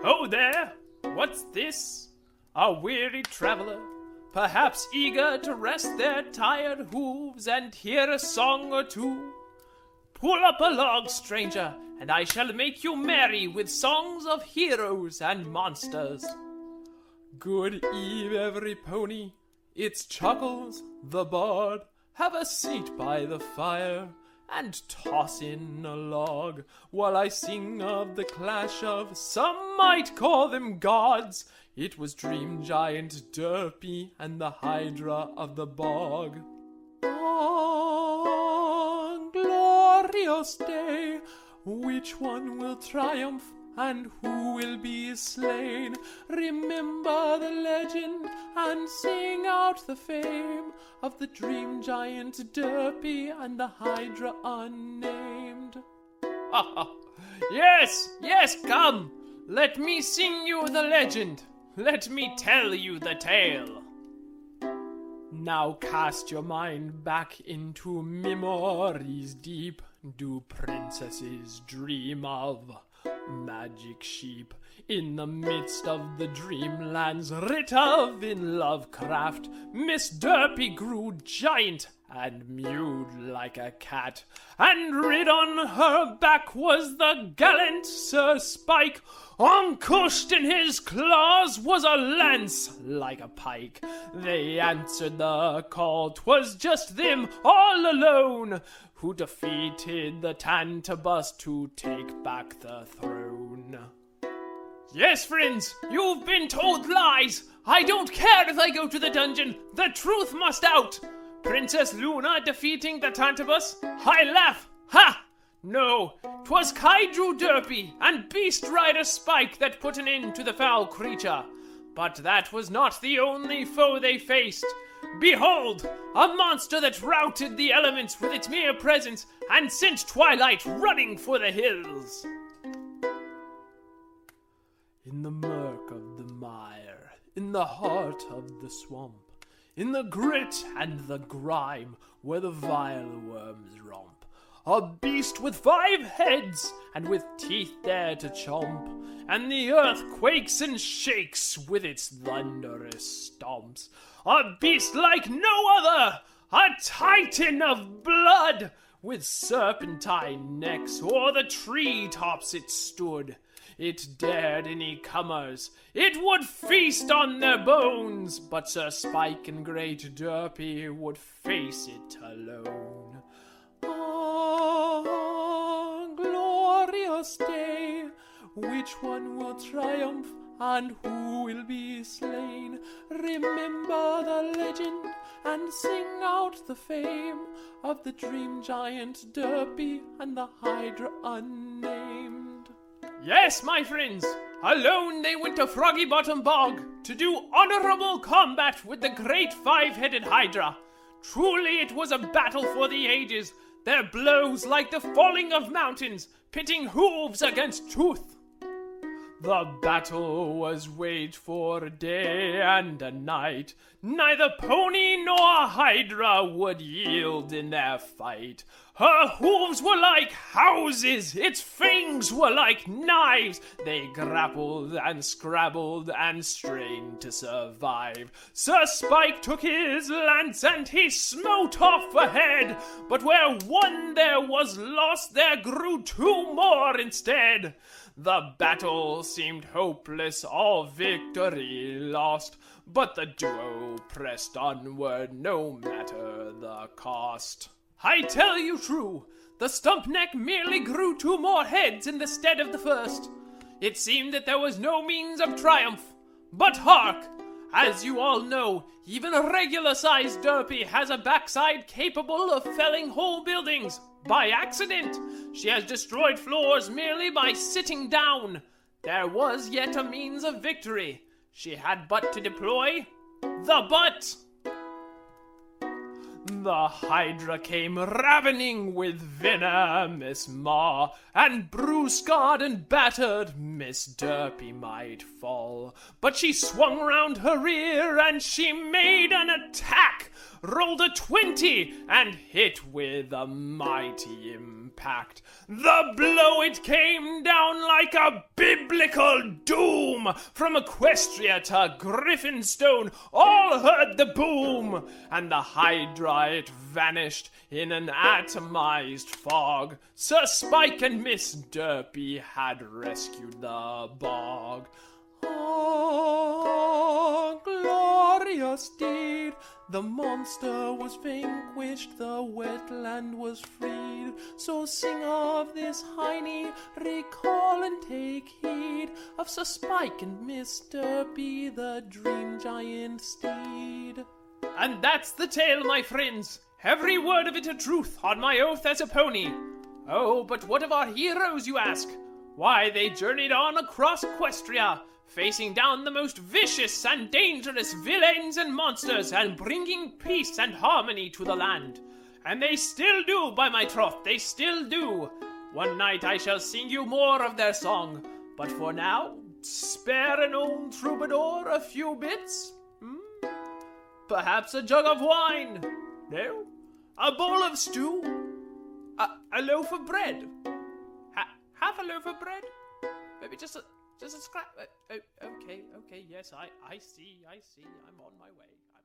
Ho there! What's this? A weary traveler, perhaps eager to rest their tired hooves and hear a song or two. Pull up a log, stranger, and I shall make you merry with songs of heroes and monsters. Good eve, every pony. It's Chuckles, the bard. Have a seat by the fire and toss in a log while I sing of the clash of, some might call them gods. It was Dream Giant Derpy and the Hydra of the bog. Oh, glorious day! Which one will triumph and who will be slain? Remember the legend and sing out the fame of the Dream Giant Derpy and the Hydra unnamed. Yes, come! Let me sing you the legend. Let me tell you the tale. Now cast your mind back into memories deep. Do princesses dream of magic sheep in the midst of the dreamlands writ of in Lovecraft? Miss Derpy grew giant and mewed like a cat, and rid on her back was the gallant Sir Spike. Uncushed in his claws was a lance like a pike. They answered the call, 'twas just them all alone who defeated the Tantabus to take back the throne. Yes, friends, you've been told lies. I don't care if I go to the dungeon. The truth must out. Princess Luna defeating the Tantabus? I laugh. Ha! No, 'twas Kaiju Derpy and Beast Rider Spike that put an end to the foul creature. But that was not the only foe they faced. Behold, a monster that routed the elements with its mere presence and sent Twilight running for the hills. In the murk of the mire, in the heart of the swamp, in the grit and the grime where the vile worms romp, a beast with 5 heads and with teeth there to chomp, and the earth quakes and shakes with its thunderous stomps. A beast like no other, a titan of blood, with serpentine necks o'er the tree tops it stood. It dared any comers, it would feast on their bones, but Sir Spike and Great Derpy would face it alone. Ah, glorious day! Which one will triumph and who will be slain? Remember the legend and sing out the fame of the Dream Giant Derpy and the Hydra unnamed. Yes, my friends, alone they went to Froggy Bottom Bog to do honorable combat with the great 5-headed Hydra. Truly it was a battle for the ages, their blows like the falling of mountains, pitting hooves against tooth. The battle was waged for a day and a night. Neither pony nor Hydra would yield in their fight. Her hooves were like houses, its fangs were like knives. They grappled and scrabbled and strained to survive. Sir Spike took his lance and he smote off a head. But where one there was lost, there grew 2 more instead. The battle seemed hopeless, all victory lost, but the duo pressed onward no matter the cost. I tell you true, the stump neck merely grew 2 more heads in the stead of the first. It seemed that there was no means of triumph. But hark! As you all know, even a regular-sized Derpy has a backside capable of felling whole buildings. By accident, she has destroyed floors merely by sitting down. There was yet a means of victory. She had but to deploy the butt. The Hydra came ravening with venomous maw, and bruise-scarred and battered Miss Derpy might fall. But she swung round her rear and she made an attack, rolled a 20 and hit with a mighty impact. packed. The blow it came down like a biblical doom. From Equestria to Griffinstone, all heard the boom, and the Hydra it vanished in an atomized fog. Sir Spike and Miss Derpy had rescued the bog. Oh, glorious deed! The monster was vanquished, the wetland was freed. So sing of this hiney, recall and take heed of Sir Spike and Miss Derpy, the dream giant steed. And that's the tale, my friends. Every word of it a truth, on my oath as a pony. Oh, but what of our heroes, you ask? Why, they journeyed on across Equestria, facing down the most vicious and dangerous villains and monsters, and bringing peace and harmony to the land. And they still do, by my troth, they still do. One night I shall sing you more of their song, but for now, spare an old troubadour a few bits? Perhaps a jug of wine? No? A bowl of stew? A loaf of bread? Half a loaf of bread? Maybe just a scrap. Okay, yes, I see, I'm on my way.